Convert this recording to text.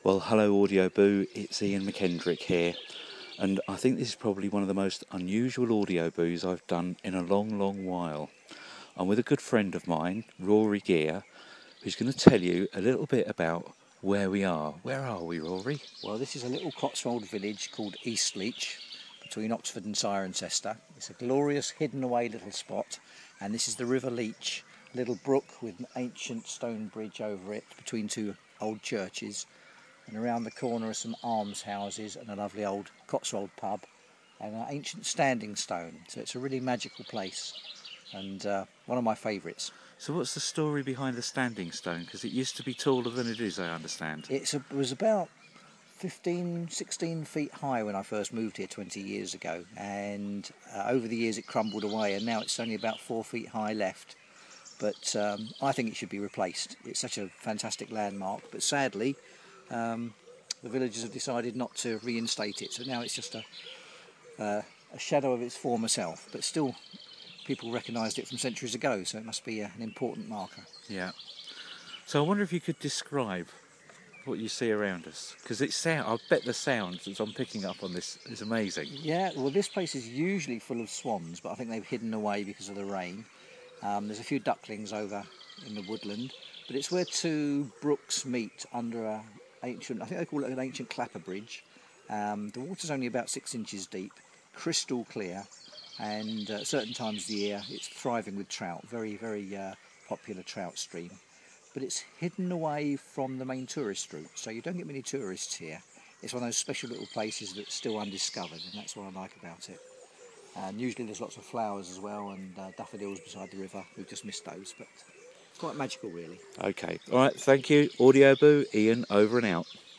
Well, hello Audio Boo, it's Ian McKendrick here, and I think this is probably one of the most unusual audio boos I've done in a long while. I'm with a good friend of mine, Rory Gear, who's going to tell you a little bit about where we are. Where are we, Rory? Well, this is a little Cotswold village called Eastleach, between Oxford and Cirencester. It's a glorious hidden away little spot, and this is the River Leach, a little brook with an ancient stone bridge over it between two old churches, and around the corner are some almshouses and a lovely old Cotswold pub and an ancient standing stone. So it's a really magical place, and one of my favourites. So what's the story behind the standing stone? Because it used to be taller than it is, I understand. It was about 15, 16 feet high when I first moved here 20 years ago, and over the years it crumbled away, and now it's only about 4 feet high left. But I think it should be replaced. It's such a fantastic landmark, but sadly the villagers have decided not to reinstate it, so now it's just a shadow of its former self, but still people recognised it from centuries ago, so it must be an important marker. Yeah. So I wonder if you could describe what you see around us, because I bet the sounds that I'm picking up on this is amazing. Yeah, well, this place is usually full of swans, but I think they've hidden away because of the rain. There's a few ducklings over in the woodland, but it's where two brooks meet under I think they call it an ancient clapper bridge. The water's only about 6 inches deep, crystal clear, and at certain times of the year it's thriving with trout, very popular trout stream. But it's hidden away from the main tourist route, so you don't get many tourists here. It's one of those special little places that's still undiscovered, and that's what I like about it. And usually there's lots of flowers as well, and daffodils beside the river. We've just missed those, but it's quite magical, really. Okay, all right, thank you. Audio Boo, Ian, over and out.